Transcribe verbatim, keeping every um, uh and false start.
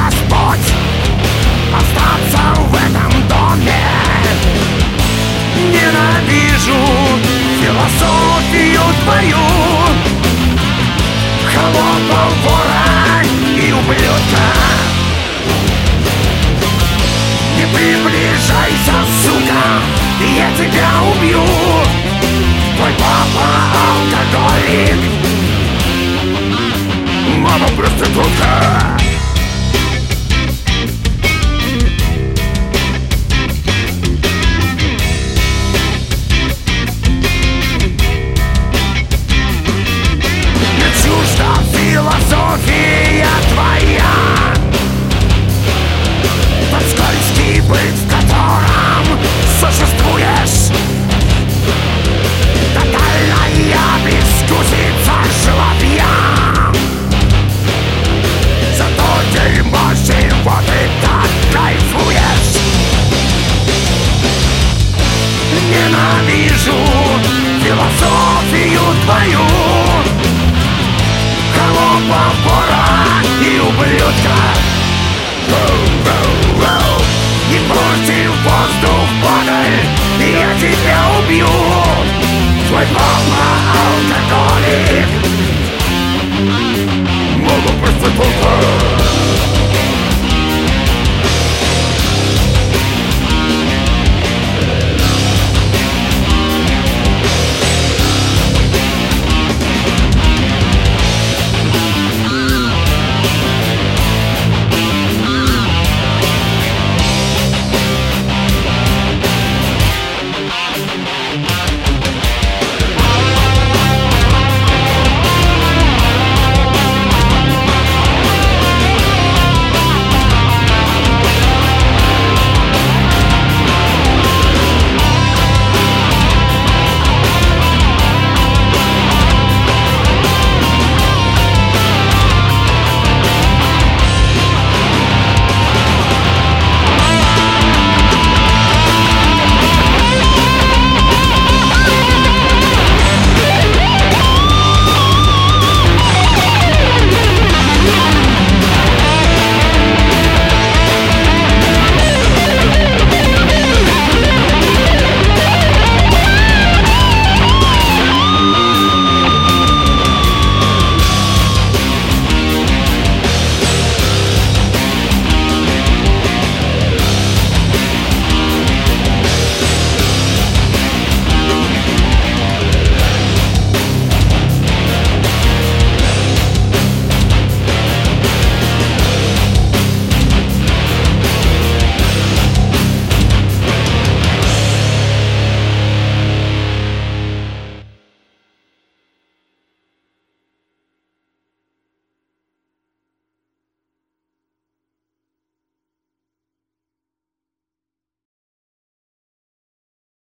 Господь остаться в этом доме. Ненавижу философию твою, холопа, вора и ублюдка. Не приближайся, сука, я тебя убью. Твой папа алкоголик, мама проститутка. Не чужда философия твоя, тот скользкий быт, в котором существуешь. Тотальная безвкусица жлобья. Зато дерьмо чего ты так кайфуешь. Ненавижу философию твою, холопа, вора и ублюдка. Воу-воу-воу. И против воздух падай, я тебя убью. Твой папа алкоголик.